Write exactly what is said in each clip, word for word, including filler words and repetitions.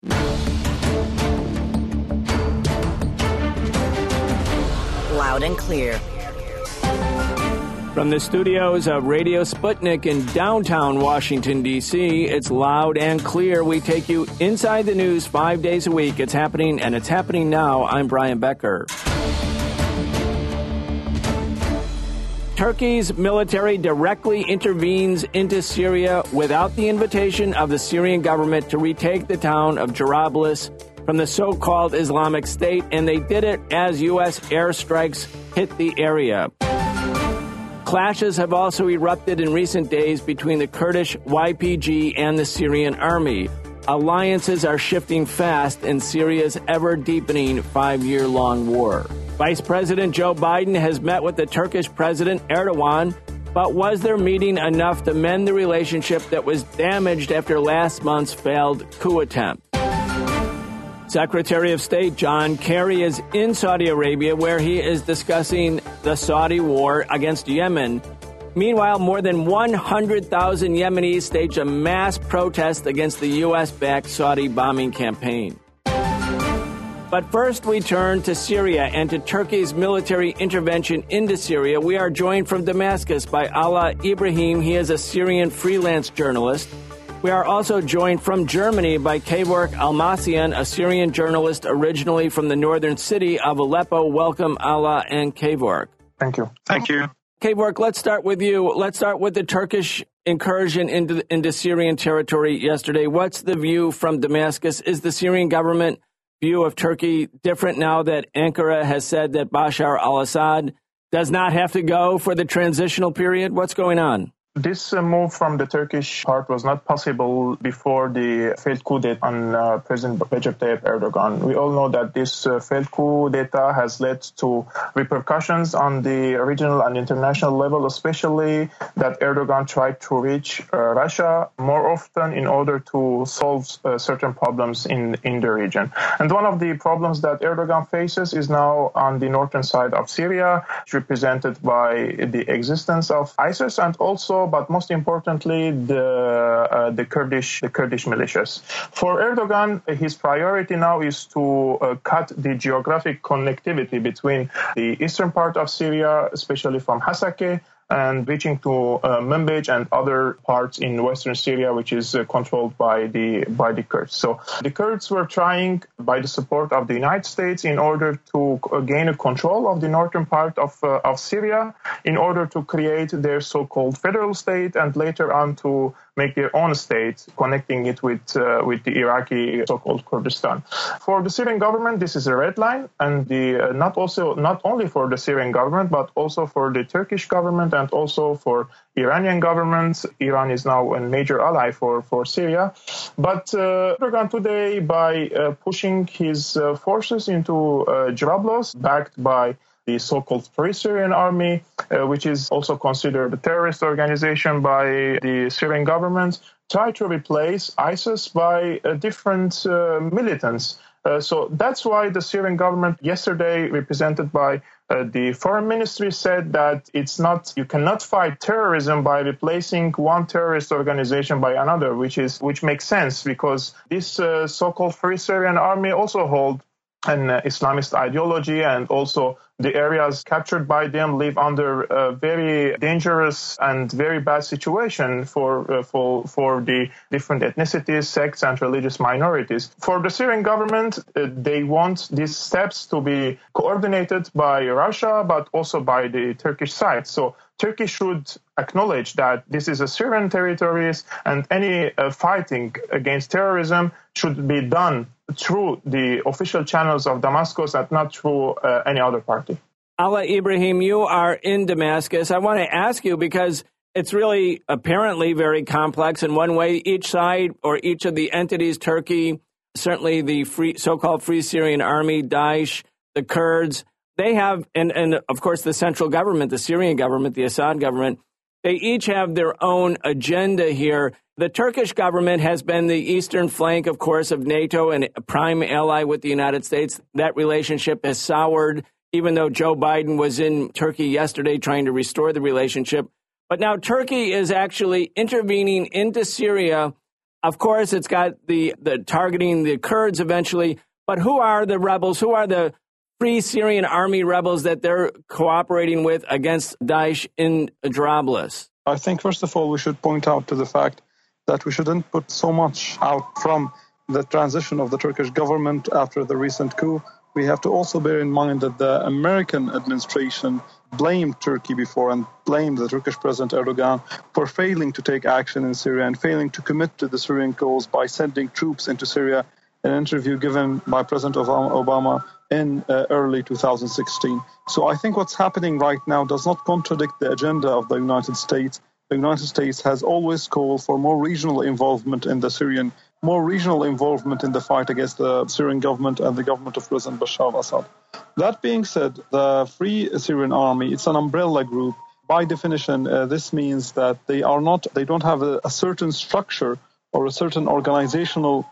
Loud and clear. From the studios of Radio Sputnik in downtown Washington, D C, it's Loud and Clear. We take you inside the news five days a week. It's happening, and it's happening now. I'm Brian Becker. Turkey's military directly intervenes into Syria without the invitation of the Syrian government to retake the town of Jarablus from the so-called Islamic State, and they did it as U S airstrikes hit the area. Clashes have also erupted in recent days between the Kurdish Y P G and the Syrian army. Alliances are shifting fast in Syria's ever-deepening five-year-long war. Vice President Joe Biden has met with the Turkish President Erdogan, but was their meeting enough to mend the relationship that was damaged after last month's failed coup attempt? Secretary of State John Kerry is in Saudi Arabia, where he is discussing the Saudi war against Yemen. Meanwhile, more than one hundred thousand Yemenis staged a mass protest against the U S-backed Saudi bombing campaign. But first, we turn to Syria and to Turkey's military intervention into Syria. We are joined from Damascus by Ala Ibrahim. He is a Syrian freelance journalist. We are also joined from Germany by Kevork Almasian, a Syrian journalist originally from the northern city of Aleppo. Welcome, Ala and Kevork. Thank you. Thank you. Kevork, let's start with you. Let's start with the Turkish incursion into, into Syrian territory yesterday. What's the view from Damascus? Is the Syrian government view of Turkey different now that Ankara has said that Bashar al-Assad does not have to go for the transitional period? What's going on? This uh, move from the Turkish part was not possible before the failed coup d'etat on uh, President Recep Tayyip Erdogan. We all know that this uh, failed coup d'etat has led to repercussions on the regional and international level, especially that Erdogan tried to reach uh, Russia more often in order to solve uh, certain problems in, in the region. And one of the problems that Erdogan faces is now on the northern side of Syria, represented by the existence of ISIS and also, but most importantly, the uh, the Kurdish the Kurdish militias. For Erdogan, his priority now is to uh, cut the geographic connectivity between the eastern part of Syria, especially from Hasakeh, and reaching to uh, Manbij and other parts in western Syria, which is uh, controlled by the by the Kurds. So the Kurds were trying, by the support of the United States, in order to uh, gain a control of the northern part of uh, of Syria, in order to create their so-called federal state, and later on to make their own state, connecting it with uh, with the Iraqi so-called Kurdistan. For the Syrian government, this is a red line, and the uh, not also not only for the Syrian government, but also for the Turkish government and also for Iranian government. Iran is now a major ally for, for Syria. But uh, Erdogan today, by uh, pushing his uh, forces into uh, Jarablus, backed by the so-called Free Syrian Army, uh, which is also considered a terrorist organization by the Syrian government, try to replace ISIS by uh, different uh, militants. Uh, so that's why the Syrian government yesterday, represented by uh, the foreign ministry, said that it's not, you cannot fight terrorism by replacing one terrorist organization by another, which is which makes sense because this uh, so-called Free Syrian Army also hold an uh, Islamist ideology, and also the areas captured by them live under a very dangerous and very bad situation for uh, for for the different ethnicities, sects, and religious minorities. For the Syrian government, uh, they want these steps to be coordinated by Russia, but also by the Turkish side. So Turkey should acknowledge that this is a Syrian territory, and any uh, fighting against terrorism should be done through the official channels of Damascus and not through uh, any other party. Ala Ibrahim, you are in Damascus. I want to ask you, because it's really apparently very complex. In one way, each side or each of the entities, Turkey, certainly the free, so-called Free Syrian Army, Daesh, the Kurds, they have, and, and of course the central government, the Syrian government, the Assad government, they each have their own agenda here. The Turkish government has been the eastern flank, of course, of NATO and a prime ally with the United States. That relationship has soured, even though Joe Biden was in Turkey yesterday trying to restore the relationship. But now Turkey is actually intervening into Syria Of course, it's got the, the targeting the Kurds eventually. But who are the rebels? Who are the Free Syrian Army rebels that they're cooperating with against Daesh in Jarablus? I think, first of all, we should point out to the fact that we shouldn't put so much out from the transition of the Turkish government after the recent coup. We have to also bear in mind that the American administration blamed Turkey before and blamed the Turkish President Erdogan for failing to take action in Syria and failing to commit to the Syrian cause by sending troops into Syria. An interview given by President Obama in uh, early two thousand sixteen. So I think what's happening right now does not contradict the agenda of the United States. The United States has always called for more regional involvement in the Syrian, more regional involvement in the fight against the Syrian government and the government of President Bashar al-Assad. That being said, the Free Syrian Army, it's an umbrella group. By definition, uh, this means that they are not, they don't have a, a certain structure or a certain organizational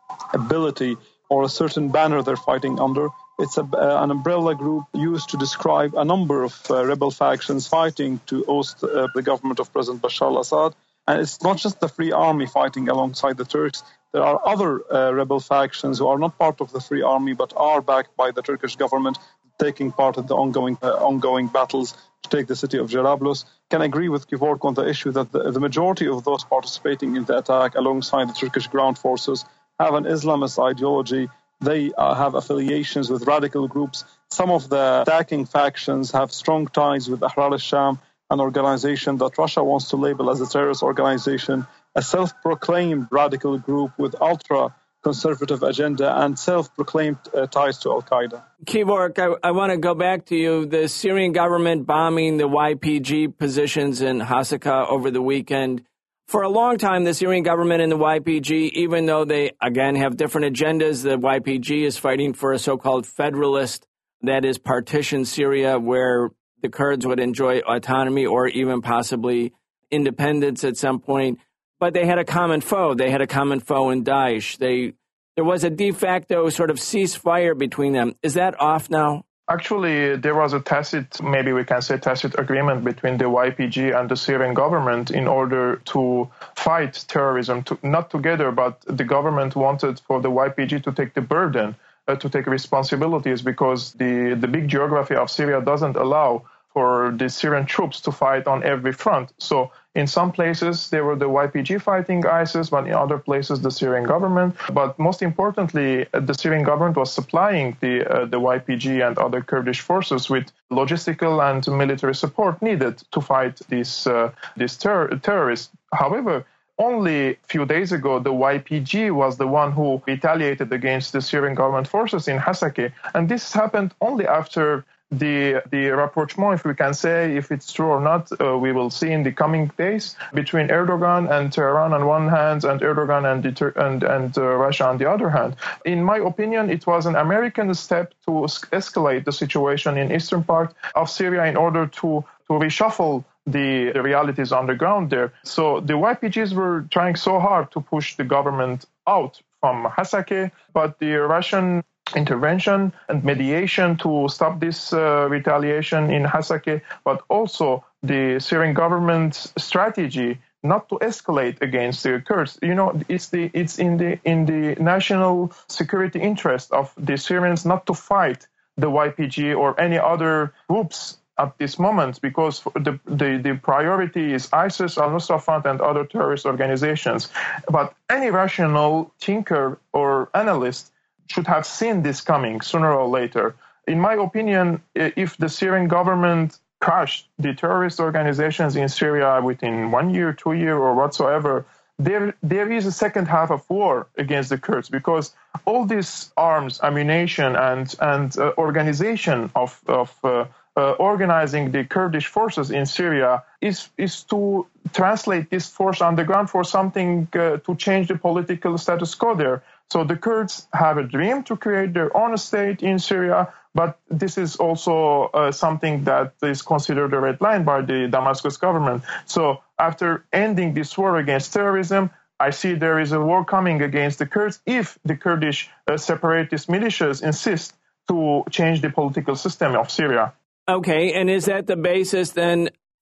ability or a certain banner they're fighting under. It's a, uh, an umbrella group used to describe a number of uh, rebel factions fighting to oust uh, the government of President Bashar al-Assad. And it's not just the Free Army fighting alongside the Turks. There are other uh, rebel factions who are not part of the Free Army but are backed by the Turkish government, taking part in the ongoing uh, ongoing battles to take the city of Jarablus. Can agree with Kevork on the issue that the, the majority of those participating in the attack alongside the Turkish ground forces have an Islamist ideology. They uh, have affiliations with radical groups. Some of the attacking factions have strong ties with Ahrar al-Sham, an organization that Russia wants to label as a terrorist organization, a self-proclaimed radical group with ultra-conservative agenda and self-proclaimed uh, ties to al-Qaeda. Kevork, I, I want to go back to you. The Syrian government bombing the Y P G positions in Hasaka over the weekend. For a long time, the Syrian government and the Y P G, even though they, again, have different agendas, the Y P G is fighting for a so-called federalist, that is, partition Syria, where the Kurds would enjoy autonomy or even possibly independence at some point. But they had a common foe. They had a common foe in Daesh. They, there was a de facto sort of ceasefire between them. Is that off now? Actually, there was a tacit, maybe we can say tacit agreement between the Y P G and the Syrian government in order to fight terrorism, to, not together, but the government wanted for the Y P G to take the burden, uh, to take responsibilities, because the, the big geography of Syria doesn't allow for the Syrian troops to fight on every front. So in some places, there were the Y P G fighting ISIS, but in other places, the Syrian government. But most importantly, the Syrian government was supplying the uh, the Y P G and other Kurdish forces with logistical and military support needed to fight these, uh, these ter- terrorists. However, only a few days ago, the Y P G was the one who retaliated against the Syrian government forces in Hasake. And this happened only after the the rapprochement, if we can say, if it's true or not, uh, we will see in the coming days, between Erdogan and Tehran on one hand and Erdogan and the, and, and uh, Russia on the other hand. In my opinion, it was an American step to escalate the situation in eastern part of Syria in order to, to reshuffle the, the realities on the ground there. So the Y P Gs were trying so hard to push the government out from Hasake, but the Russian intervention and mediation to stop this uh, retaliation in Hasake, but also the Syrian government's strategy not to escalate against the Kurds. You know, it's the it's in the in the national security interest of the Syrians not to fight the Y P G or any other groups at this moment, because the the, the priority is ISIS, Al-Nusra Front, and other terrorist organizations. But any rational thinker or analyst should have seen this coming sooner or later. In my opinion, if the Syrian government crushed the terrorist organizations in Syria within one year, two years, or whatsoever, there there is a second half of war against the Kurds, because all these arms, ammunition, and and uh, organization of of uh, uh, organizing the Kurdish forces in Syria is is to translate this force on the ground for something uh, to change the political status quo there. So the Kurds have a dream to create their own state in Syria, but this is also uh, something that is considered a red line by the Damascus government. So after ending this war against terrorism, I see there is a war coming against the Kurds if the Kurdish uh, separatist militias insist to change the political system of Syria. Okay, and is that the basis then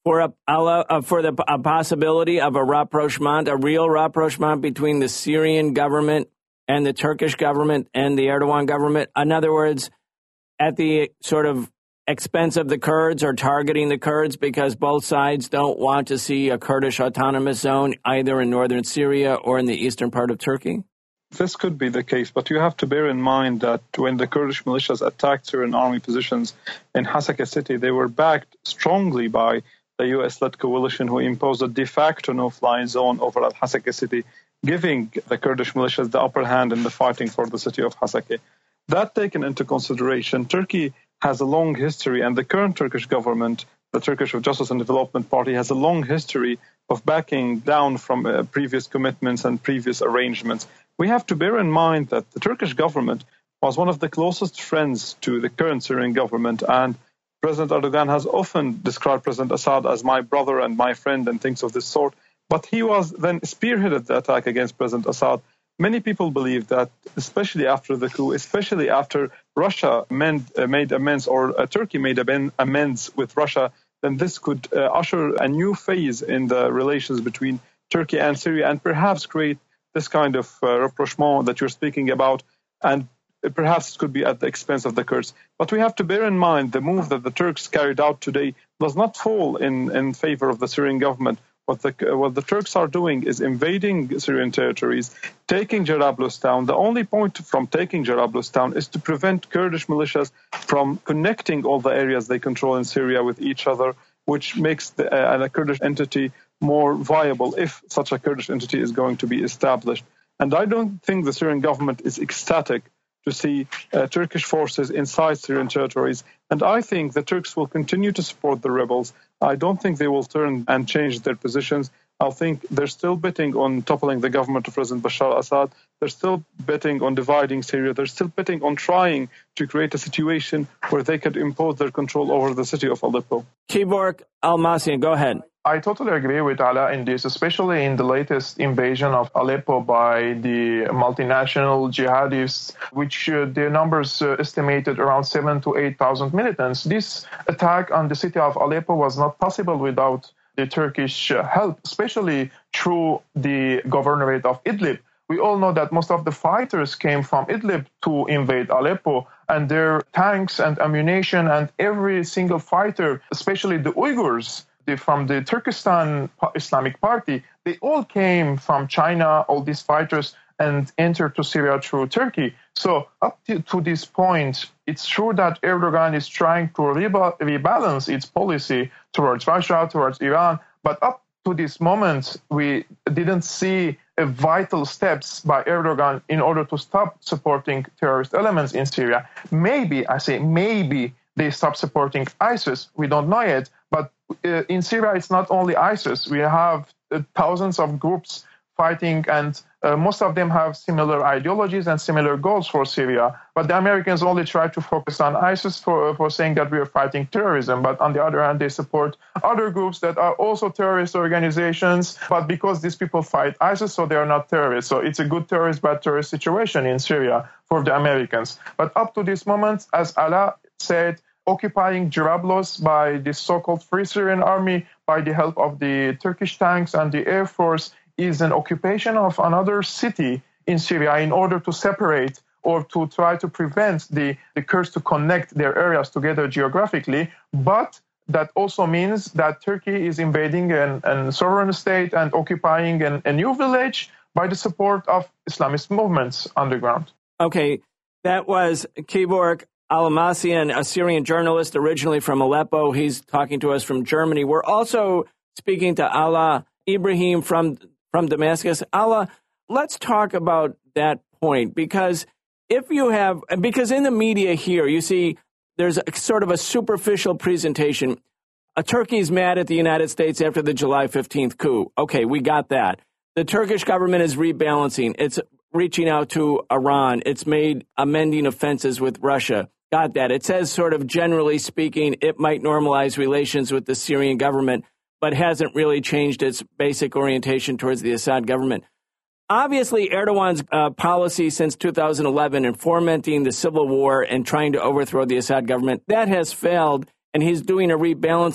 for a, uh, for the a possibility of a rapprochement, a real rapprochement between the Syrian government and the Turkish government and the Erdogan government? In other words, at the sort of expense of the Kurds or targeting the Kurds, because both sides don't want to see a Kurdish autonomous zone either in northern Syria or in the eastern part of Turkey? This could be the case, but you have to bear in mind that when the Kurdish militias attacked Syrian army positions in Hasaka city, they were backed strongly by the U S-led coalition, who imposed a de facto no-fly zone over at Hasaka city, giving the Kurdish militias the upper hand in the fighting for the city of Hasaka. That taken into consideration, Turkey has a long history, and the current Turkish government, the Turkish Justice and Development Party, has a long history of backing down from uh, previous commitments and previous arrangements. We have to bear in mind that the Turkish government was one of the closest friends to the current Syrian government, and President Erdogan has often described President Assad as my brother and my friend and things of this sort. But he was then spearheaded the attack against President Assad. Many people believe that, especially after the coup, especially after Russia mend, uh, made amends, or uh, Turkey made amends with Russia, then this could uh, usher a new phase in the relations between Turkey and Syria, and perhaps create this kind of uh, rapprochement that you're speaking about, and perhaps it could be at the expense of the Kurds. But we have to bear in mind the move that the Turks carried out today does not fall in, in favor of the Syrian government. What the, what the Turks are doing is invading Syrian territories, taking Jarablus town. The only point from taking Jarablus town is to prevent Kurdish militias from connecting all the areas they control in Syria with each other, which makes the, uh, a Kurdish entity more viable if such a Kurdish entity is going to be established. And I don't think the Syrian government is ecstatic to see uh, Turkish forces inside Syrian territories. And I think the Turks will continue to support the rebels. I don't think they will turn and change their positions. I think they're still betting on toppling the government of President Bashar Assad. They're still betting on dividing Syria. They're still betting on trying to create a situation where they could impose their control over the city of Aleppo. Kevork Almazyan, go ahead. I totally agree with Ala in this, especially in the latest invasion of Aleppo by the multinational jihadists, which uh, their numbers uh, estimated around seven to eight thousand militants. This attack on the city of Aleppo was not possible without the Turkish uh, help, especially through the governorate of Idlib. We all know that most of the fighters came from Idlib to invade Aleppo, and their tanks and ammunition and every single fighter, especially the Uyghurs, from the Turkestan Islamic Party, they all came from China, all these fighters, and entered to Syria through Turkey. So up to, to this point, it's true that Erdogan is trying to reba- rebalance its policy towards Russia, towards Iran, but up to this moment, we didn't see a vital steps by Erdogan in order to stop supporting terrorist elements in Syria. Maybe, I say maybe, they stop supporting ISIS. We don't know yet. But uh, in Syria, it's not only ISIS. We have uh, thousands of groups fighting, and uh, most of them have similar ideologies and similar goals for Syria. But the Americans only try to focus on ISIS for, uh, for saying that we are fighting terrorism. But on the other hand, they support other groups that are also terrorist organizations. But because these people fight ISIS, so they are not terrorists. So it's a good terrorist, bad terrorist situation in Syria for the Americans. But up to this moment, as Ala said, occupying Jarablus by the so-called Free Syrian Army by the help of the Turkish tanks and the Air Force is an occupation of another city in Syria in order to separate or to try to prevent the, the Kurds to connect their areas together geographically. But that also means that Turkey is invading an, an sovereign state and occupying an, a new village by the support of Islamist movements underground. Okay, that was Kevork Almazyan, a Syrian journalist originally from Aleppo. He's talking to us from Germany. We're also speaking to Ala Ibrahim from, from Damascus. Ala, let's talk about that point, because if you have, because in the media here, you see there's a, sort of a superficial presentation. Uh, Turkey's mad at the United States after the July fifteenth coup. Okay, we got that. The Turkish government is rebalancing. It's reaching out to Iran. It's made amending offenses with Russia. Got that. It says, sort of generally speaking, it might normalize relations with the Syrian government, but hasn't really changed its basic orientation towards the Assad government. Obviously, Erdogan's uh, policy since two thousand eleven in fomenting the civil war and trying to overthrow the Assad government, that has failed, and he's doing a rebalancing.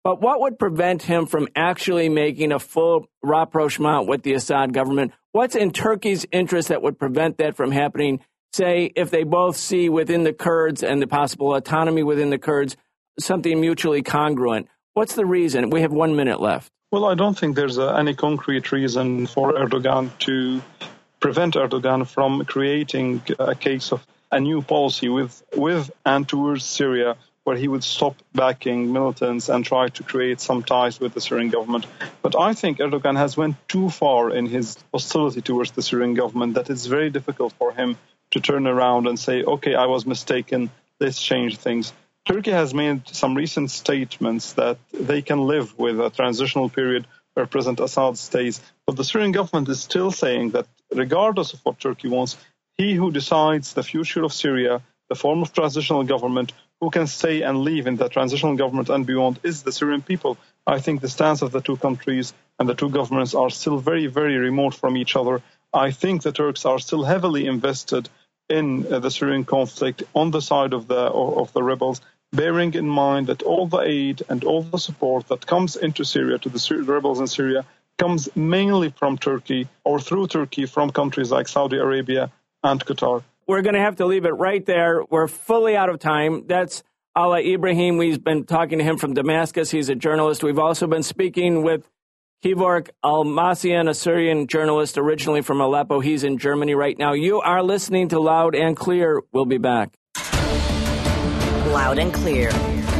But what would prevent him from actually making a full rapprochement with the Assad government? What's in Turkey's interest that would prevent that from happening, say, if they both see within the Kurds and the possible autonomy within the Kurds something mutually congruent? What's the reason? We have one minute left. Well, I don't think there's uh, any concrete reason for Erdogan to prevent Erdogan from creating a case of a new policy with, with and towards Syria, where he would stop backing militants and try to create some ties with the Syrian government. But I think Erdogan has went too far in his hostility towards the Syrian government that it's very difficult for him to turn around and say, okay, I was mistaken, let's change things. Turkey has made some recent statements that they can live with a transitional period where President Assad stays. But the Syrian government is still saying that regardless of what Turkey wants, he who decides the future of Syria, the form of transitional government, who can stay and live in the transitional government and beyond, is the Syrian people. I think the stance of the two countries and the two governments are still very, very remote from each other. I think the Turks are still heavily invested in uh, the Syrian conflict on the side of the of the rebels, bearing in mind that all the aid and all the support that comes into Syria to the Syri- rebels in Syria comes mainly from Turkey or through Turkey from countries like Saudi Arabia and Qatar. We're going to have to leave it right there. We're fully out of time. That's Ala Ibrahim. We've been talking to him from Damascus. He's a journalist. We've also been speaking with Kevork Almasian, a Syrian journalist originally from Aleppo. He's in Germany right now. You are listening to Loud and Clear. We'll be back. Loud and Clear.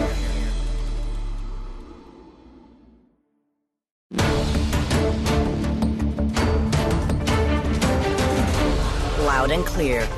Loud and Clear.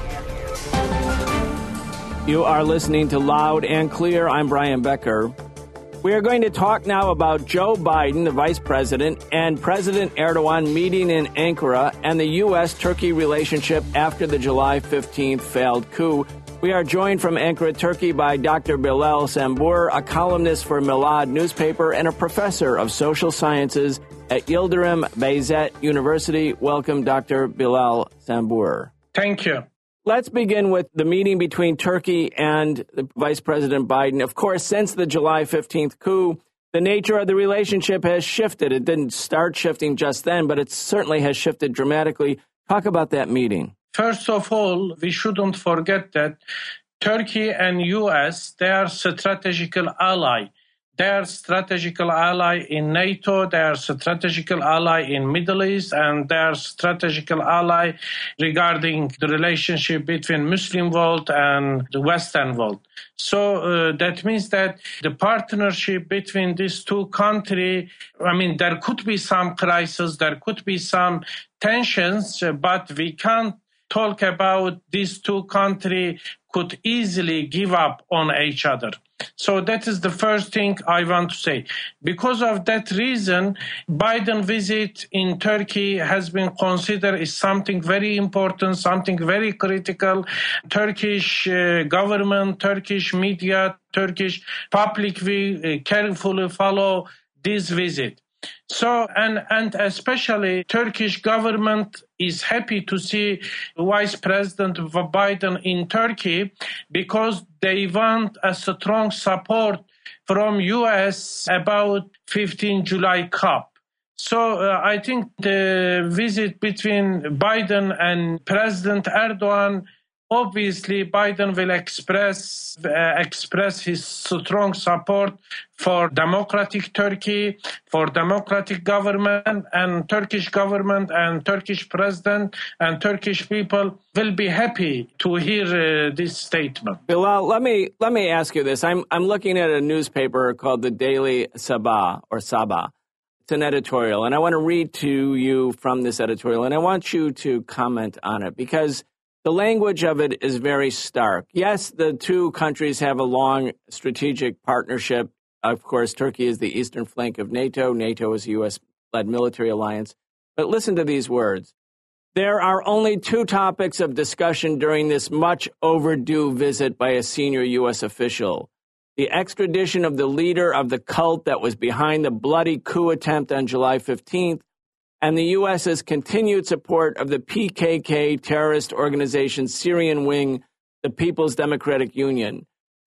You are listening to Loud and Clear. I'm Brian Becker. We are going to talk now about Joe Biden, the vice president, and President Erdogan meeting in Ankara and the U S-Turkey relationship after the July fifteenth failed coup. We are joined from Ankara, Turkey by Doctor Bilal Sambur, a columnist for Milad newspaper and a professor of social sciences at Yildirim Beyazıt University. Welcome, Doctor Bilal Sambur. Thank you. Let's begin with the meeting between Turkey and Vice President Biden. Of course, since the July fifteenth coup, the nature of the relationship has shifted. It didn't start shifting just then, but it certainly has shifted dramatically. Talk about that meeting. First of all, we shouldn't forget that Turkey and U S, they are strategical ally. They are strategical ally in NATO, they are strategical ally in Middle East, and they are strategical ally regarding the relationship between Muslim world and the Western world. So uh, that means that the partnership between these two countries, I mean, there could be some crisis, there could be some tensions, but we can't talk about these two countries could easily give up on each other. So that is the first thing I want to say. Because of that reason, Biden visit in Turkey has been considered as something very important, something very critical. Turkish uh, government, Turkish media, Turkish public will uh, carefully follow this visit. So, and, and especially Turkish government is happy to see Vice President Biden in Turkey because they want a strong support from U S about fifteenth of July COP. So uh, I think the visit between Biden and President Erdogan, obviously Biden will express uh, express his strong support for democratic Turkey, for democratic government, and Turkish government and Turkish president and Turkish people will be happy to hear uh, this statement. Bilal, let me let me ask you this. I'm I'm looking at a newspaper called the Daily Sabah or Sabah. It's an editorial, and I want to read to you from this editorial, and I want you to comment on it because the language of it is very stark. Yes, the two countries have a long strategic partnership. Of course, Turkey is the eastern flank of NATO. NATO is a U S-led military alliance. But listen to these words. There are only two topics of discussion during this much overdue visit by a senior U S official. The extradition of the leader of the cult that was behind the bloody coup attempt on July fifteenth, and the U S's continued support of the P K K terrorist organization's Syrian wing, the People's Democratic Union.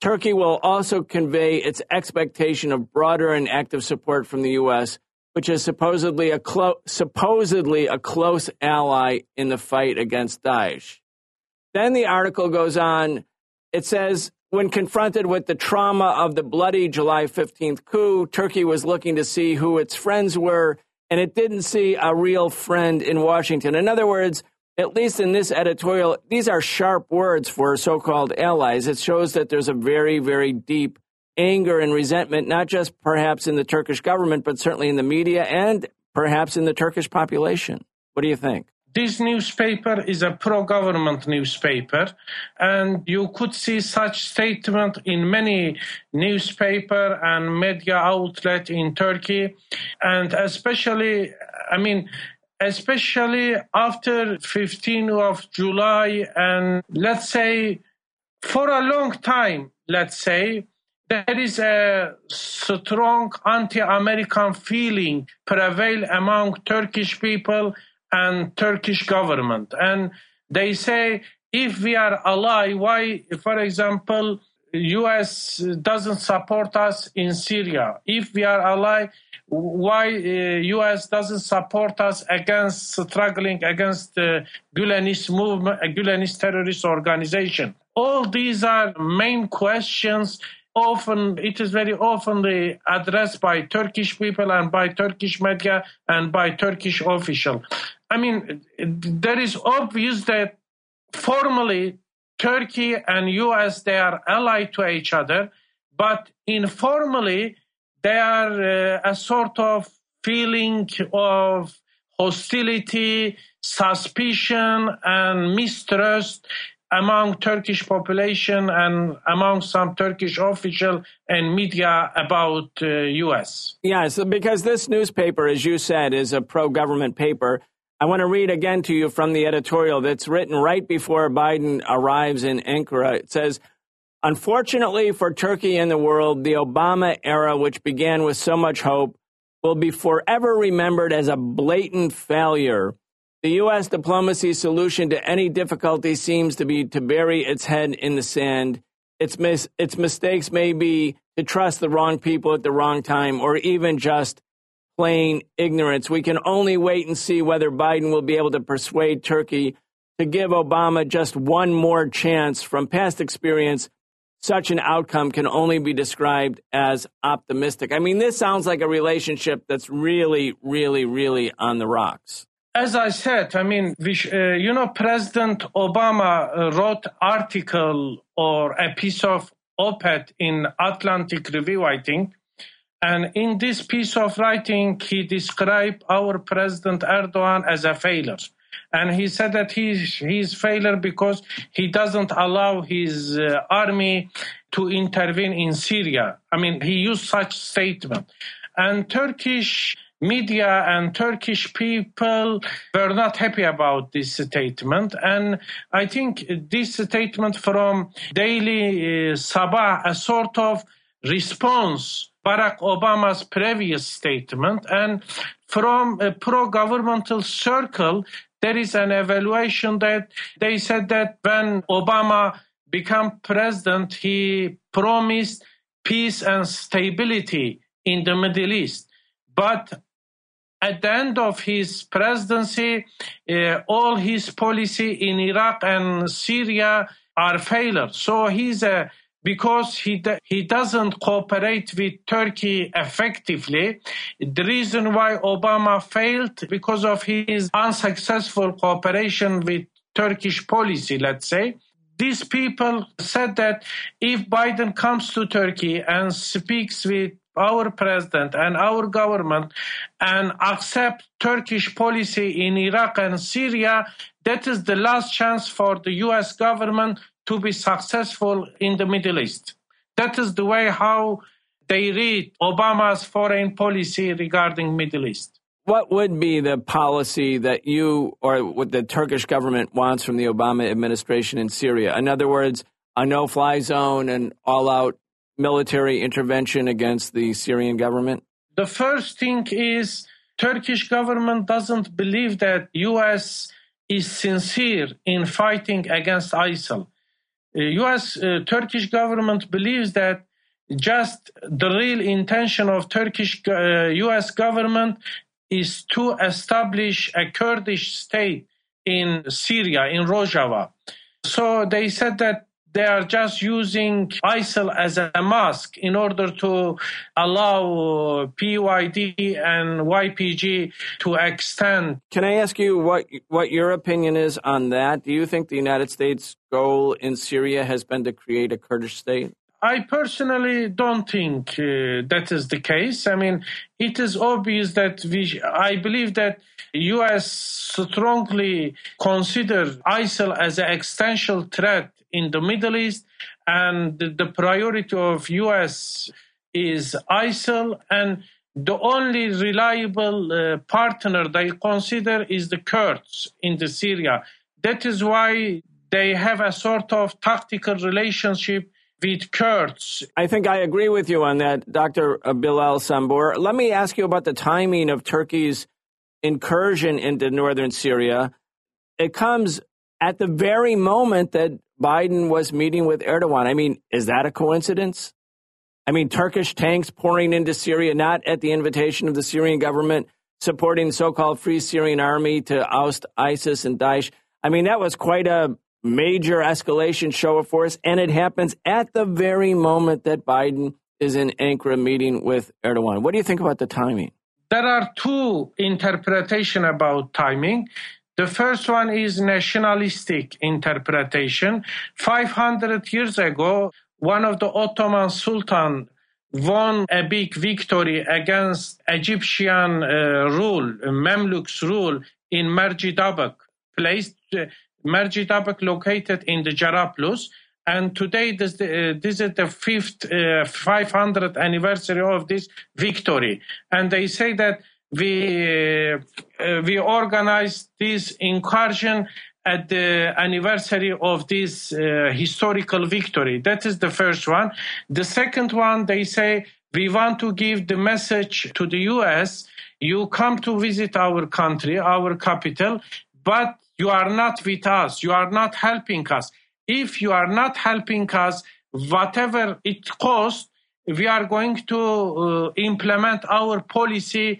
Turkey will also convey its expectation of broader and active support from the U S, which is supposedly a clo- supposedly a close ally in the fight against Daesh. Then the article goes on. It says, when confronted with the trauma of the bloody July fifteenth coup, Turkey was looking to see who its friends were, and it didn't see a real friend in Washington. In other words, at least in this editorial, these are sharp words for so-called allies. It shows that there's a very, very deep anger and resentment, not just perhaps in the Turkish government, but certainly in the media and perhaps in the Turkish population. What do you think? This newspaper is a pro-government newspaper, and you could see such statement in many newspaper and media outlet in Turkey, and especially, I mean, especially after fifteenth of July, and let's say for a long time, let's say, there is a strong anti-American feeling prevail among Turkish people and Turkish government. And they say, if we are ally, why, for example, U S doesn't support us in Syria? If we are ally, why uh, U S doesn't support us against struggling against the Gulenist movement, a Gulenist terrorist organization? All these are main questions. Often, it is very often addressed by Turkish people and by Turkish media and by Turkish officials. I mean, there is obvious that formally Turkey and U S, they are allied to each other, but informally they are uh, a sort of feeling of hostility, suspicion, and mistrust among Turkish population and among some Turkish official and media about uh, U S. Yes, because this newspaper, as you said, is a pro-government paper. I want to read again to you from the editorial that's written right before Biden arrives in Ankara. It says, unfortunately for Turkey and the world, the Obama era, which began with so much hope, will be forever remembered as a blatant failure. The U S diplomacy solution to any difficulty seems to be to bury its head in the sand. Its, mis- its mistakes may be to trust the wrong people at the wrong time, or even just plain ignorance. We can only wait and see whether Biden will be able to persuade Turkey to give Obama just one more chance. From past experience, such an outcome can only be described as optimistic. I mean, this sounds like a relationship that's really, really, really on the rocks. As I said, I mean, we sh- uh, you know, President Obama uh, wrote article or a piece of op-ed in Atlantic Review, I think. And in this piece of writing, he described our President Erdogan as a failure. And he said that he's, he's failure because he doesn't allow his uh, army to intervene in Syria. I mean, he used such statement. And Turkish media and Turkish people were not happy about this statement. And I think this statement from Daily uh, Sabah, a sort of response Barack Obama's previous statement, and from a pro-governmental circle, there is an evaluation that they said that when Obama became president, he promised peace and stability in the Middle East. But at the end of his presidency, uh, all his policy in Iraq and Syria are failures. So he's a Because he he doesn't cooperate with Turkey effectively. The reason why Obama failed because of his unsuccessful cooperation with Turkish policy, let's say. These people said that if Biden comes to Turkey and speaks with our president and our government and accept Turkish policy in Iraq and Syria, that is the last chance for the U S government to be successful in the Middle East. That is the way how they read Obama's foreign policy regarding Middle East. What would be the policy that you or what the Turkish government wants from the Obama administration in Syria? In other words, a no-fly zone and all-out military intervention against the Syrian government? The first thing is Turkish government doesn't believe that U S is sincere in fighting against ISIL. U S uh, Turkish government believes that just the real intention of Turkish uh, U S government is to establish a Kurdish state in Syria, in Rojava. So they said that they are just using ISIL as a mask in order to allow P Y D and Y P G to extend. Can I ask you what what your opinion is on that? Do you think the United States' goal in Syria has been to create a Kurdish state? I personally don't think uh, that is the case. I mean, it is obvious that we, I believe that U S strongly consider ISIL as an existential threat in the Middle East, and the, the priority of U S is ISIL, and the only reliable uh, partner they consider is the Kurds in the Syria. That is why they have a sort of tactical relationship with Kurds. I think I agree with you on that, Doctor Bilal Sambor. Let me ask you about the timing of Turkey's incursion into northern Syria. It comes at the very moment that Biden was meeting with Erdogan. I mean, is that a coincidence? I mean, Turkish tanks pouring into Syria, not at the invitation of the Syrian government, supporting the so-called Free Syrian Army to oust ISIS and Daesh. I mean, that was quite a major escalation, show of force, and it happens at the very moment that Biden is in Ankara meeting with Erdogan. What do you think about the timing? There are two interpretations about timing. The first one is nationalistic interpretation. five hundred years ago, one of the Ottoman Sultan won a big victory against Egyptian uh, rule, Mamluks rule in Mercidabak place. Mercidabak located in the Jarablus, and today this, uh, this is the fifth uh, five hundredth anniversary of this victory. And they say that we uh, uh, we organized this incursion at the anniversary of this uh, historical victory. That is the first one. The second one, they say, we want to give the message to the U S, you come to visit our country, our capital, but you are not with us. You are not helping us. If you are not helping us, whatever it costs, we are going to uh, implement our policy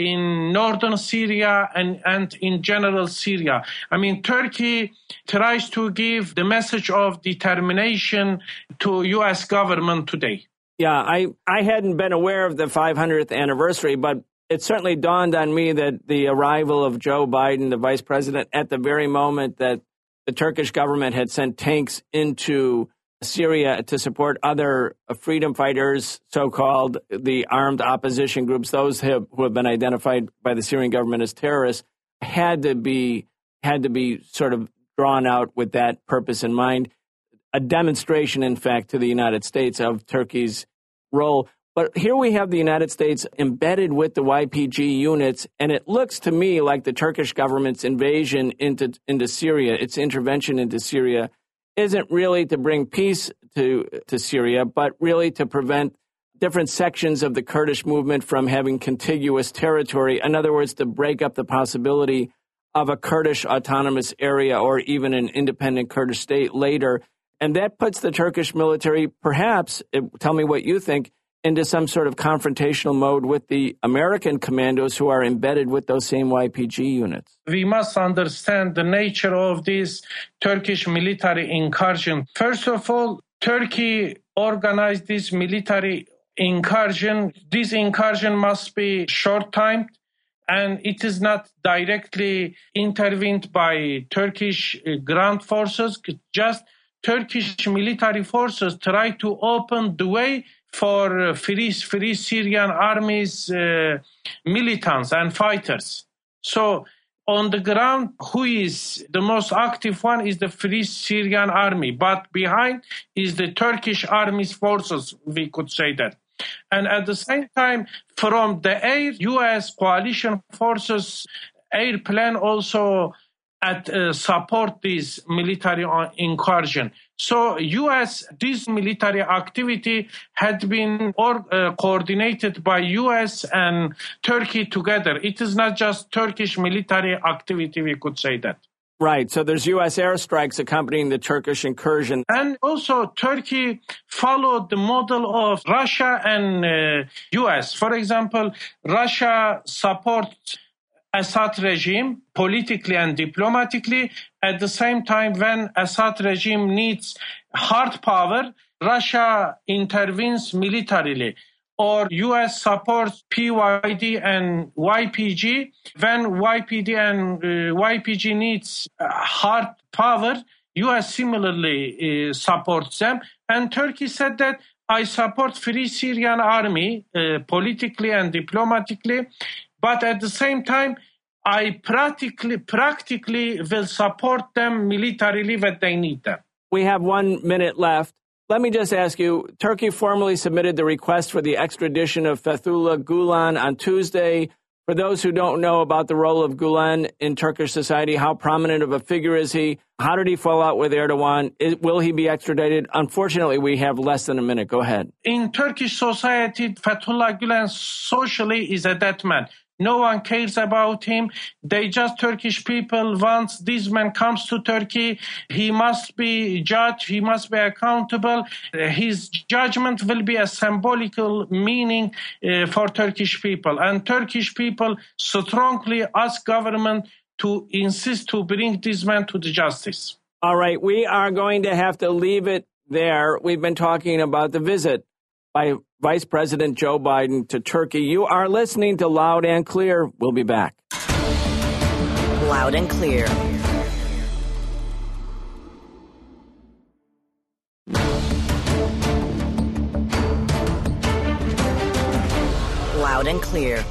in northern Syria and, and in general Syria. I mean, Turkey tries to give the message of determination to U S government today. Yeah, I, I hadn't been aware of the five hundredth anniversary, but it certainly dawned on me that the arrival of Joe Biden, the vice president, at the very moment that the Turkish government had sent tanks into Syria to support other freedom fighters, so-called the armed opposition groups, those have, who have been identified by the Syrian government as terrorists, had to be had to be sort of drawn out with that purpose in mind. A demonstration, in fact, to the United States of Turkey's role. But here we have the United States embedded with the Y P G units, and it looks to me like the Turkish government's invasion into into Syria, its intervention into Syria, isn't really to bring peace to, to Syria, but really to prevent different sections of the Kurdish movement from having contiguous territory. In other words, to break up the possibility of a Kurdish autonomous area or even an independent Kurdish state later. And that puts the Turkish military, perhaps, tell me what you think, into some sort of confrontational mode with the American commandos who are embedded with those same Y P G units. We must understand the nature of this Turkish military incursion. First of all, Turkey organized this military incursion. This incursion must be short-timed, and it is not directly intervened by Turkish ground forces. Just Turkish military forces try to open the way for Free, Free Syrian Army's uh, militants and fighters. So on the ground, who is the most active one is the Free Syrian Army, but behind is the Turkish Army's forces, we could say that. And at the same time, from the air, U S coalition forces airplane also at uh, support this military incursion. So U S, this military activity had been or, uh, coordinated by U S and Turkey together. It is not just Turkish military activity, we could say that. Right. So there's U S airstrikes accompanying the Turkish incursion. And also Turkey followed the model of Russia and uh, U S. For example, Russia supports Assad regime politically and diplomatically. At the same time, when Assad regime needs hard power, Russia intervenes militarily. Or U S supports P Y D and Y P G. When Y P D and uh, Y P G needs uh, hard power, U S similarly uh, supports them. And Turkey said that I support Free Syrian Army uh, politically and diplomatically, but at the same time, I practically practically will support them militarily when they need them. We have one minute left. Let me just ask you, Turkey formally submitted the request for the extradition of Fethullah Gulen on Tuesday. For those who don't know about the role of Gulen in Turkish society, how prominent of a figure is he? How did he fall out with Erdogan? Is, will he be extradited? Unfortunately, we have less than a minute. Go ahead. In Turkish society, Fethullah Gulen socially is a dead man. No one cares about him. They just, Turkish people, once this man comes to Turkey, he must be judged, he must be accountable. His judgment will be a symbolical meaning uh, for Turkish people. And Turkish people strongly ask government to insist to bring this man to the justice. All right, we are going to have to leave it there. We've been talking about the visit by Vice President Joe Biden to Turkey. You are listening to Loud and Clear. We'll be back. Loud and Clear. Loud and Clear.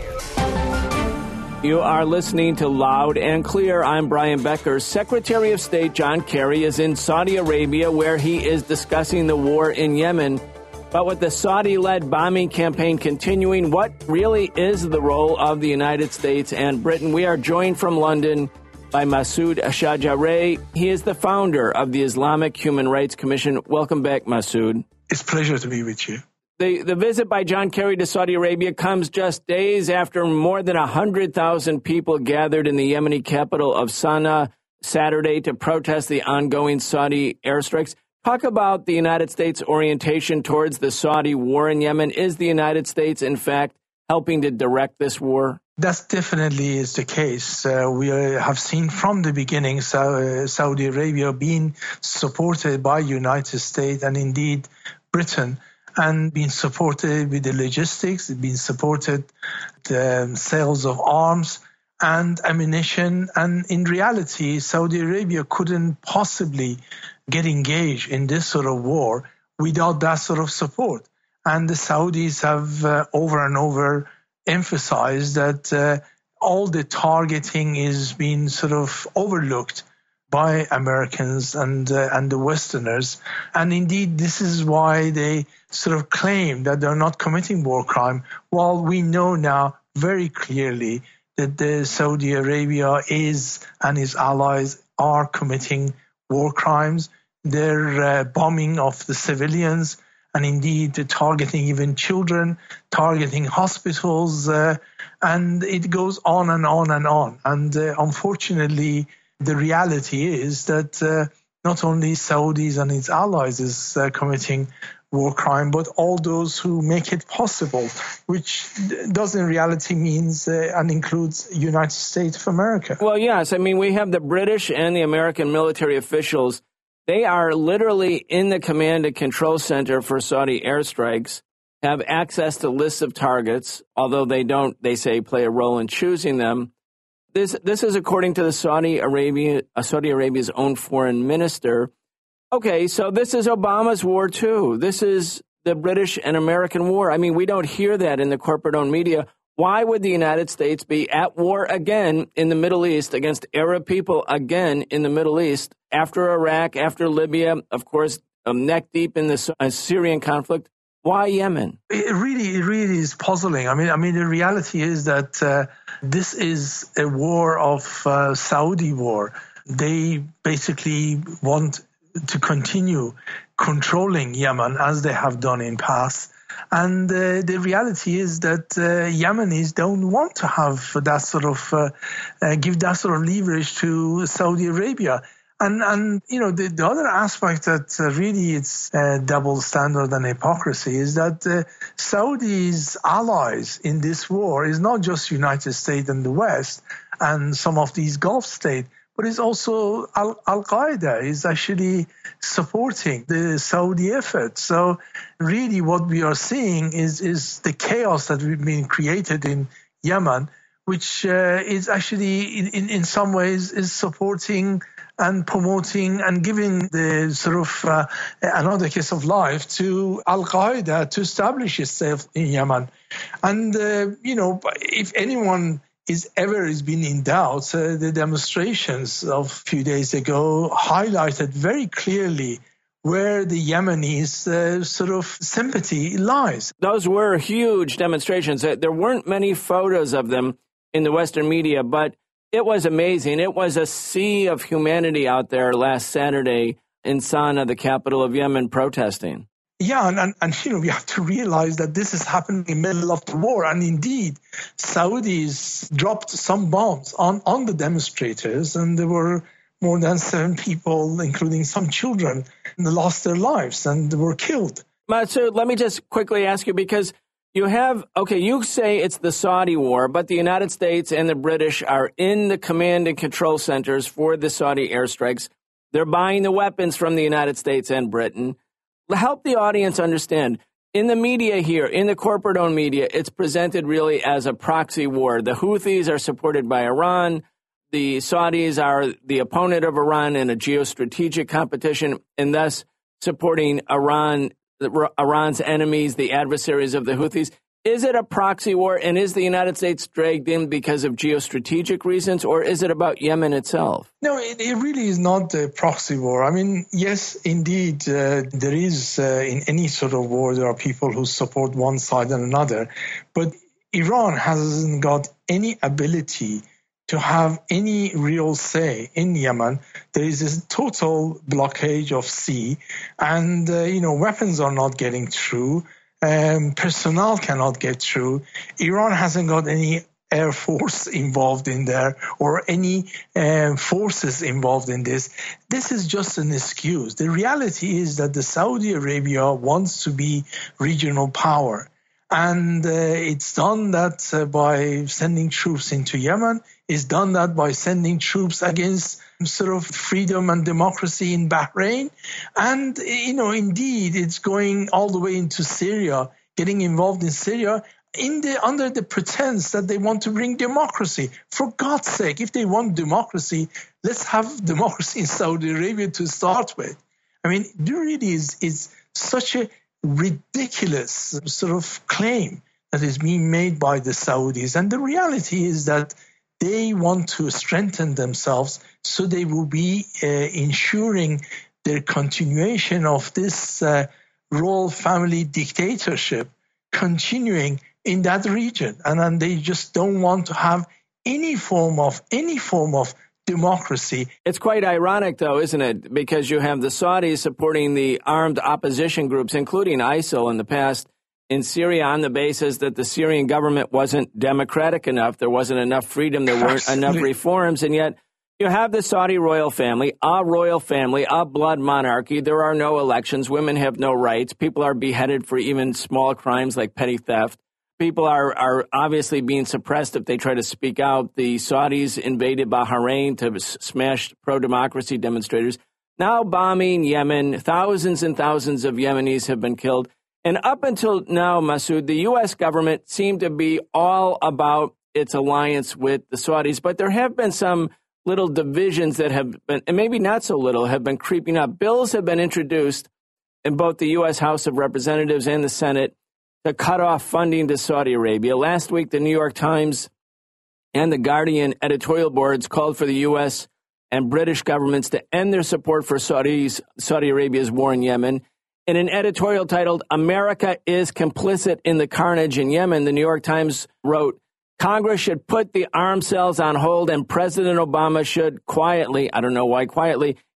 You are listening to Loud and Clear. I'm Brian Becker. Secretary of State John Kerry is in Saudi Arabia, where he is discussing the war in Yemen. But with the Saudi-led bombing campaign continuing, what really is the role of the United States and Britain? We are joined from London by Masoud Shajareh. He is the founder of the Islamic Human Rights Commission. Welcome back, Masoud. It's a pleasure to be with you. The, the visit by John Kerry to Saudi Arabia comes just days after more than one hundred thousand people gathered in the Yemeni capital of Sana'a Saturday to protest the ongoing Saudi airstrikes. Talk about the United States' orientation towards the Saudi war in Yemen. Is the United States, in fact, helping to direct this war? That definitely is the case. Uh, we uh, have seen from the beginning so, uh, Saudi Arabia being supported by United States and indeed Britain, and being supported with the logistics, being supported the sales of arms and ammunition. And in reality, Saudi Arabia couldn't possibly get engaged in this sort of war without that sort of support. And the Saudis have uh, over and over emphasized that uh, all the targeting is being sort of overlooked by Americans and uh, and the Westerners. And indeed, this is why they sort of claim that they're not committing war crime, while we know now very clearly that the Saudi Arabia is and its allies are committing war crimes. Their uh, bombing of the civilians, and indeed targeting even children, targeting hospitals, uh, and it goes on and on and on. And uh, unfortunately, the reality is that uh, not only Saudis and its allies is uh, committing war crime, but all those who make it possible, which does in reality means uh, and includes United States of America. Well, yes. I mean, we have the British and the American military officials. They are literally in the command and control center for Saudi airstrikes, have access to lists of targets, although they don't, they say, play a role in choosing them. This this is according to the Saudi Arabia, uh, Saudi Arabia's own foreign minister. Okay, so this is Obama's war too. This is the British and American war. I mean, we don't hear that in the corporate-owned media. Why would the United States be at war again in the Middle East against Arab people again in the Middle East after Iraq, after Libya, of course, um, neck deep in the uh, Syrian conflict? Why Yemen? It really, it really is puzzling. I mean, I mean, the reality is that uh, this is a war of uh, Saudi war. They basically want to continue controlling Yemen as they have done in past. And uh, the reality is that uh, Yemenis don't want to have that sort of, uh, uh, give that sort of leverage to Saudi Arabia. And, and you know, the, the other aspect that uh, really it's uh, double standard and hypocrisy is that uh, Saudi's allies in this war is not just United States and the West and some of these Gulf states, but it's also Al- Al-Qaeda is actually supporting the Saudi effort. So really what we are seeing is, is the chaos that we've been created in Yemen, which uh, is actually in, in, in some ways is supporting and promoting and giving the sort of uh, another case of life to Al-Qaeda to establish itself in Yemen. And, uh, you know, if anyone is ever has been in doubt, uh, the demonstrations of a few days ago highlighted very clearly where the Yemenis' uh, sort of sympathy lies. Those were huge demonstrations. There weren't many photos of them in the Western media, but it was amazing. It was a sea of humanity out there last Saturday in Sana'a, the capital of Yemen, protesting. Yeah, and, and, and, you know, we have to realize that this is happening in the middle of the war. And indeed, Saudis dropped some bombs on, on the demonstrators, and there were more than seven people, including some children, lost their lives and were killed. Masoud, let me just quickly ask you, because you have, okay, you say it's the Saudi war, but the United States and the British are in the command and control centers for the Saudi airstrikes. They're buying the weapons from the United States and Britain. Help the audience understand. In the media here, in the corporate-owned media, it's presented really as a proxy war. The Houthis are supported by Iran. The Saudis are the opponent of Iran in a geostrategic competition, and thus supporting Iran, Iran's enemies, the adversaries of the Houthis. Is it a proxy war, and is the United States dragged in because of geostrategic reasons, or is it about Yemen itself? No, it, it really is not a proxy war. I mean, yes, indeed, uh, there is, uh, in any sort of war, there are people who support one side and another. But Iran hasn't got any ability to have any real say in Yemen. There is a total blockade of sea, and, uh, you know, weapons are not getting through. Um, personnel cannot get through. Iran hasn't got any air force involved in there or any uh, forces involved in this. This is just an excuse. The reality is that the Saudi Arabia wants to be regional power. And uh, it's done that uh, by sending troops into Yemen. It's done that by sending troops against sort of freedom and democracy in Bahrain. And, you know, indeed, it's going all the way into Syria, getting involved in Syria in the under the pretense that they want to bring democracy. For God's sake, if they want democracy, let's have democracy in Saudi Arabia to start with. I mean, it really is, is such a ridiculous sort of claim that is being made by the Saudis. And the reality is that they want to strengthen themselves so they will be uh, ensuring their continuation of this uh, royal family dictatorship continuing in that region. And then they just don't want to have any form of any form of democracy. It's quite ironic, though, isn't it? Because you have the Saudis supporting the armed opposition groups, including ISIL in the past, in Syria on the basis that the Syrian government wasn't democratic enough. There wasn't enough freedom. There weren't enough reforms. And yet you have the Saudi royal family, a royal family, a blood monarchy. There are no elections. Women have no rights. People are beheaded for even small crimes like petty theft. People are, are obviously being suppressed if they try to speak out. The Saudis invaded Bahrain to smash pro-democracy demonstrators. Now bombing Yemen. Thousands and thousands of Yemenis have been killed. And up until now, Masoud, the U S government seemed to be all about its alliance with the Saudis. But there have been some little divisions that have been, and maybe not so little, have been creeping up. Bills have been introduced in both the U S House of Representatives and the Senate to cut off funding to Saudi Arabia. Last week, the New York Times and the Guardian editorial boards called for the U S and British governments to end their support for Saudi's, Saudi Arabia's war in Yemen. In an editorial titled, "America is Complicit in the Carnage in Yemen," the New York Times wrote, "Congress should put the arms sales on hold and President Obama should quietly, I don't know why quietly,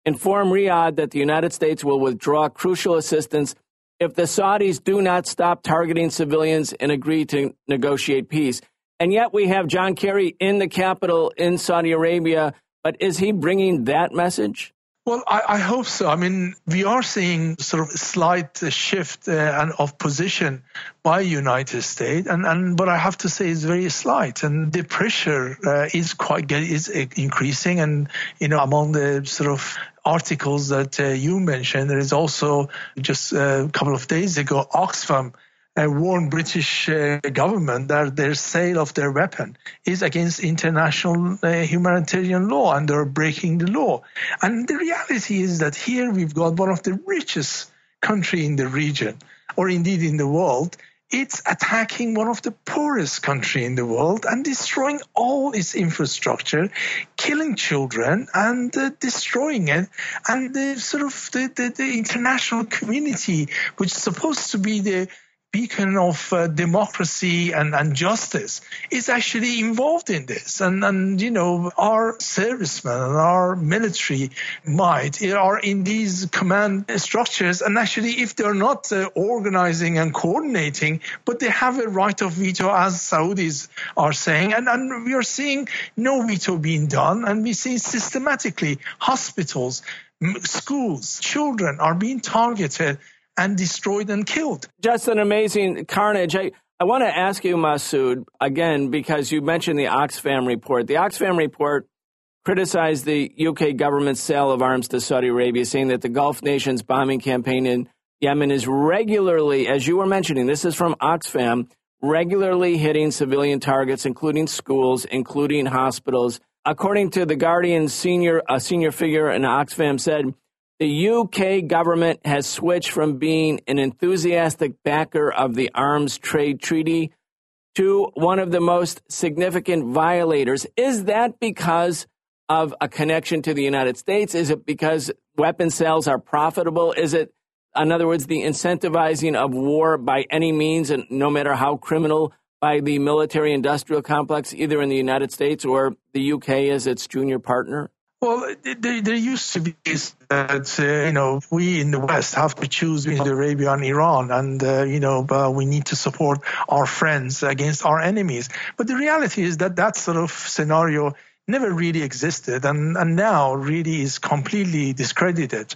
informed Riyadh that the United States will withdraw crucial assistance if the Saudis do not stop targeting civilians and agree to negotiate peace. And yet we have John Kerry in the capital in Saudi Arabia. But is he bringing that message? Well, I, I hope so. I mean, we are seeing sort of a slight shift uh, of position by United States, and, and but I have to say it's very slight, and the pressure uh, is quite is increasing. And you know, among the sort of articles that uh, you mentioned, there is also just a couple of days ago, Oxfam Uh, warned British uh, government that their sale of their weapon is against international uh, humanitarian law, and they're breaking the law. And the reality is that here we've got one of the richest country in the region, or indeed in the world. It's attacking one of the poorest country in the world and destroying all its infrastructure, killing children and uh, destroying it. And the sort of the, the, the international community, which is supposed to be the beacon of uh, democracy and, and justice, is actually involved in this. And, and, you know, our servicemen and our military might are in these command structures. And actually, if they're not uh, organizing and coordinating, but they have a right of veto, as Saudis are saying. And, and we are seeing no veto being done. And we see systematically hospitals, schools, children are being targeted and destroyed and killed. Just an amazing carnage. I, I want to ask you, Masoud, again, because you mentioned the Oxfam report. The Oxfam report criticized the U K government's sale of arms to Saudi Arabia, saying that the Gulf nations' bombing campaign in Yemen is regularly, as you were mentioning, this is from Oxfam, regularly hitting civilian targets, including schools, including hospitals. According to The Guardian, senior, a senior figure in Oxfam said, the U K government has switched from being an enthusiastic backer of the arms trade treaty to one of the most significant violators. Is that because of a connection to the United States? Is it because weapon sales are profitable? Is it, in other words, the incentivizing of war by any means, and no matter how criminal, by the military-industrial complex, either in the United States or the U K as its junior partner? Well, there, there used to be this, that, uh, you know, we in the West have to choose between Saudi Arabia and Iran, and, uh, you know, uh, we need to support our friends against our enemies. But the reality is that that sort of scenario never really existed, and, and now really is completely discredited.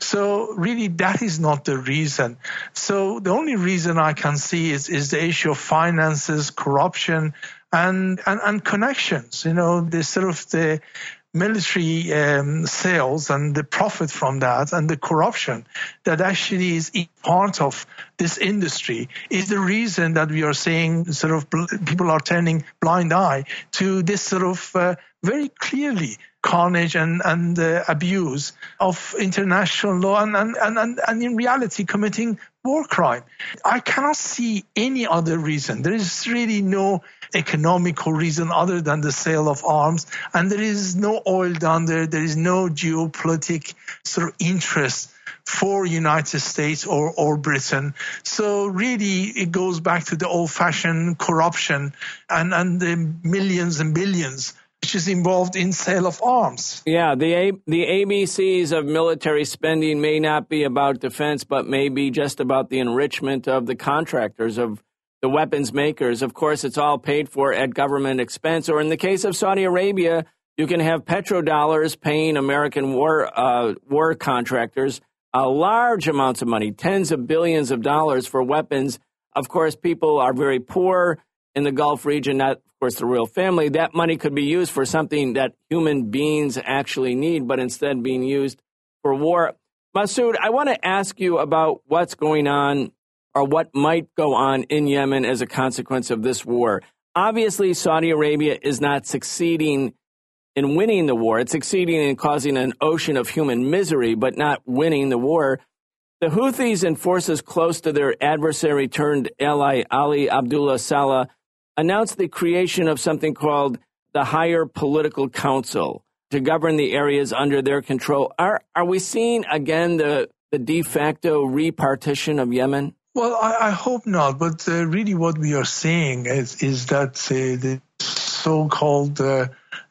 So really that is not the reason. So the only reason I can see is, is the issue of finances, corruption, and, and, and connections. You know, the sort of the military um, sales and the profit from that and the corruption that actually is part of this industry is the reason that we are seeing sort of people are turning blind eye to this sort of uh, very clearly carnage and, and uh, abuse of international law and, and, and, and in reality committing war crime. I cannot see any other reason. There is really no economical reason other than the sale of arms, and there is no oil down there. There is no geopolitical sort of interest for United States or, or Britain. So really it goes back to the old-fashioned corruption and, and the millions and billions which is involved in sale of arms. Yeah, the A- the A B Cs of military spending may not be about defense, but may be just about the enrichment of the contractors, of the weapons makers. Of course, it's all paid for at government expense. Or in the case of Saudi Arabia, you can have petrodollars paying American war uh, war contractors uh, large amounts of money, tens of billions of dollars for weapons. Of course, people are very poor in the Gulf region, not, of course, the royal family. That money could be used for something that human beings actually need, but instead being used for war. Masoud, I want to ask you about what's going on or what might go on in Yemen as a consequence of this war. Obviously, Saudi Arabia is not succeeding in winning the war. It's succeeding in causing an ocean of human misery, but not winning the war. The Houthis and forces close to their adversary turned ally Ali Abdullah Saleh announced the creation of something called the Higher Political Council to govern the areas under their control. Are are we seeing again the, the de facto repartition of Yemen? Well, I, I hope not. But uh, really what we are seeing is, is that uh, the so-called uh,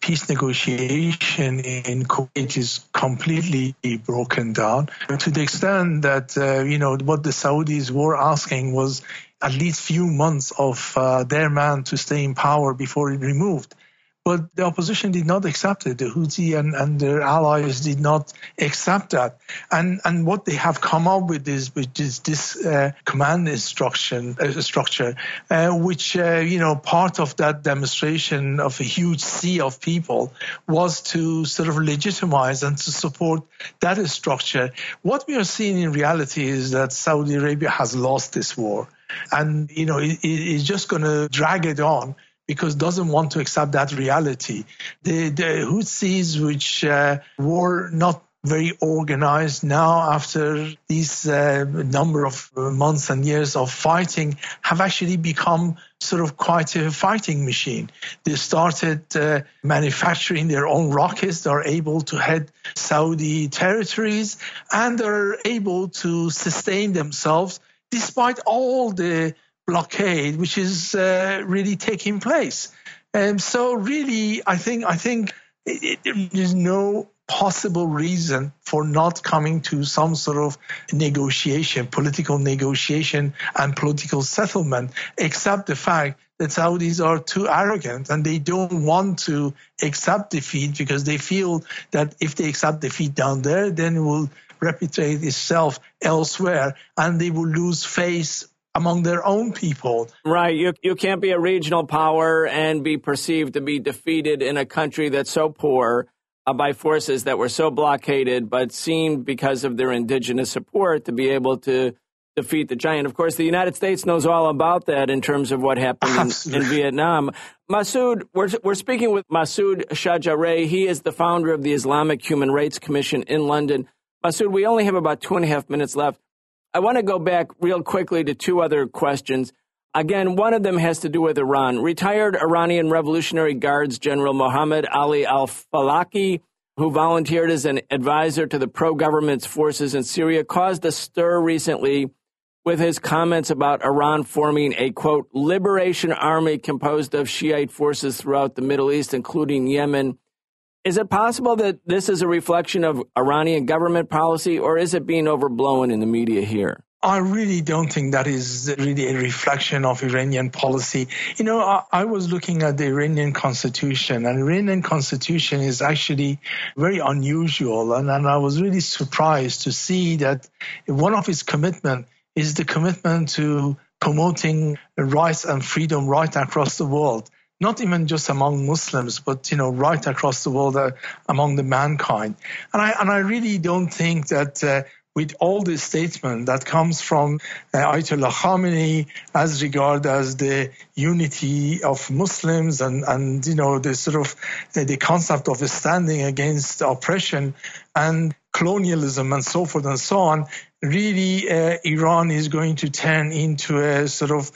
peace negotiation in Kuwait is completely broken down, to the extent that, uh, you know, what the Saudis were asking was at least few months of uh, their man to stay in power before it removed. But the opposition did not accept it. The Houthi and, and their allies did not accept that. And and what they have come up with is, which is this uh, command instruction uh, structure, uh, which, uh, you know, part of that demonstration of a huge sea of people was to sort of legitimize and to support that structure. What we are seeing in reality is that Saudi Arabia has lost this war. And, you know, it, it's just going to drag it on, because it doesn't want to accept that reality. The, the Houthis, which uh, were not very organized now after these uh, number of months and years of fighting, have actually become sort of quite a fighting machine. They started uh, manufacturing their own rockets. They're able to hit Saudi territories, and they're able to sustain themselves despite all the blockade which is uh, really taking place. And so really, I think I think it, it, there's no possible reason for not coming to some sort of negotiation, political negotiation and political settlement, except the fact that Saudis are too arrogant and they don't want to accept defeat, because they feel that if they accept defeat down there, then it will replicate itself elsewhere and they will lose face among their own people. Right. You you can't be a regional power and be perceived to be defeated in a country that's so poor uh, by forces that were so blockaded, but seemed, because of their indigenous support, to be able to defeat the giant. Of course, the United States knows all about that in terms of what happened in, in Vietnam. Masoud, we're, we're speaking with Masoud Shajareh. He is the founder of the Islamic Human Rights Commission in London. Masoud, we only have about two and a half minutes left. I want to go back real quickly to two other questions. Again, one of them has to do with Iran. Retired Iranian Revolutionary Guards General Mohammad Ali al-Falaki, who volunteered as an advisor to the pro-government forces in Syria, caused a stir recently with his comments about Iran forming a, quote, liberation army composed of Shiite forces throughout the Middle East, including Yemen. Is it possible that this is a reflection of Iranian government policy, or is it being overblown in the media here? I really don't think that is really a reflection of Iranian policy. You know, I, I was looking at the Iranian constitution, and Iranian constitution is actually very unusual. And, and I was really surprised to see that one of its commitments is the commitment to promoting rights and freedom right across the world. Not even just among Muslims, but, you know, right across the world uh, among the mankind. And I and I really don't think that uh, with all the statement that comes from uh, Ayatollah Khamenei as regard as the unity of Muslims and, and you know, the sort of the, the concept of standing against oppression and colonialism and so forth and so on, really uh, Iran is going to turn into a sort of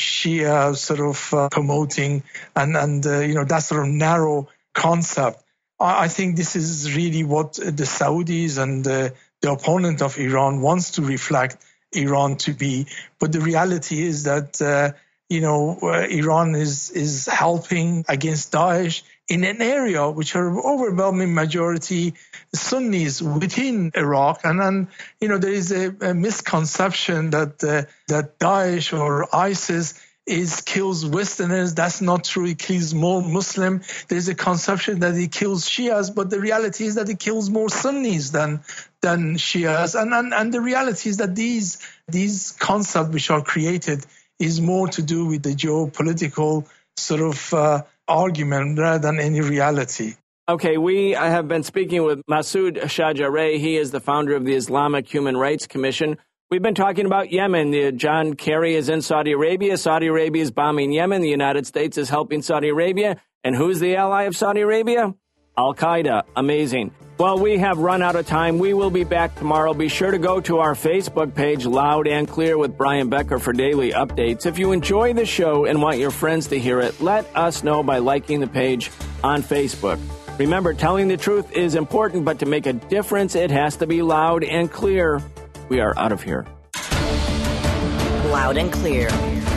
Shia sort of uh, promoting and, and uh, you know, that sort of narrow concept. I, I think this is really what the Saudis and uh, the opponent of Iran wants to reflect Iran to be. But the reality is that, uh, you know, uh, Iran is, is helping against Daesh in an area which are overwhelming majority Sunnis within Iraq. And then, you know, there is a, a misconception that uh, that Daesh or ISIS is kills Westerners. That's not true. It kills more Muslim. There's a conception that it kills Shias, but the reality is that it kills more Sunnis than than Shias. And and, and the reality is that these these concepts which are created is more to do with the geopolitical sort of uh, argument rather than any reality. Okay, we have been speaking with Masoud Shajareh. He is the founder of the Islamic Human Rights Commission. We've been talking about Yemen. The, John Kerry is in Saudi Arabia. Saudi Arabia is bombing Yemen. The United States is helping Saudi Arabia. And who's the ally of Saudi Arabia? Al-Qaeda. Amazing. Well, we have run out of time. We will be back tomorrow. Be sure to go to our Facebook page, Loud and Clear with Brian Becker, for daily updates. If you enjoy the show and want your friends to hear it, let us know by liking the page on Facebook. Remember, telling the truth is important, but to make a difference, it has to be loud and clear. We are out of here. Loud and Clear.